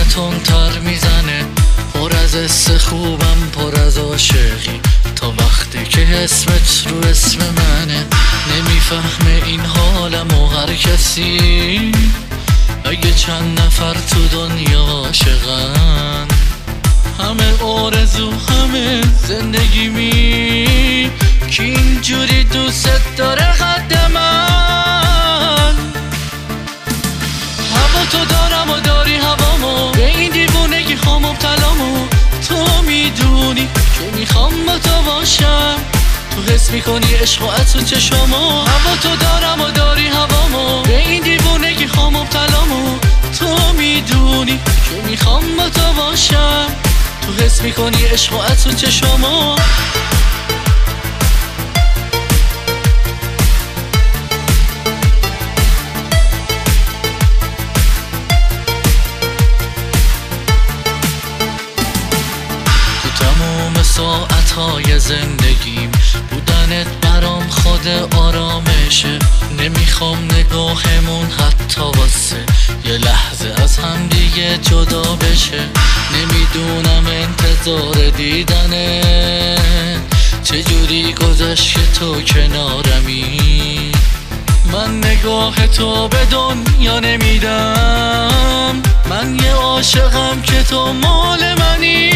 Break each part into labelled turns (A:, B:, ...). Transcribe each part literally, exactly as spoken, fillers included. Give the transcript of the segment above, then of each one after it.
A: تندتر میزنه، پر از حس خوبم، پر از عاشقی، تا وقتی که اسمت رو اسم منه. نمیفهمه این حالم و هر کسی، اگه چند نفر تو دنیا عاشقن. همه آرزو همه زندگیمی، که اینجوری دوست داره قد من. هوا تو دارم و داری هوامو، به این دیوونگی ها مبتلامو. تو میدونی که میخوام با تو باشم، تو حس میکنی عشق و عطر چشامو. هوا تو دارم و داری هوامو، به این دیوونگی ها مبتلامو. تو میدونی که میخوام با تو باشم، تو حس میکنی عشق و عطر چشامو. تموم ساعتهای زندگیم بودنت برام خود آرامشه. نمیخوام نگاهمون حتی واسه یه لحظه از هم دیگه جدا بشه. نمیدونم انتظار دیدنت چجوری گذشت که تو کنارمی. من نگاه تو به دنیا نمیدم، من یه عاشقم که تو مال منی.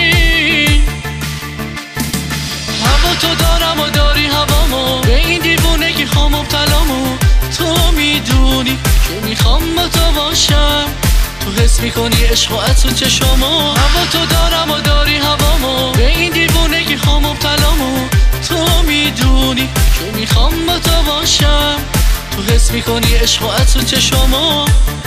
A: هوا تو دارم و داری هوامو، به این دیوونگی ها مبتلامو. تو میدونی که میخوام با تو باشم، تو حس میکنی عشق و عطر چشامو. هوا تو دارم و داری هوامو، به این دیوونگی ها مبتلامو. تو میدونی که میخوام با تو باشم، تو حس میکنی عشق و عطر چشامو.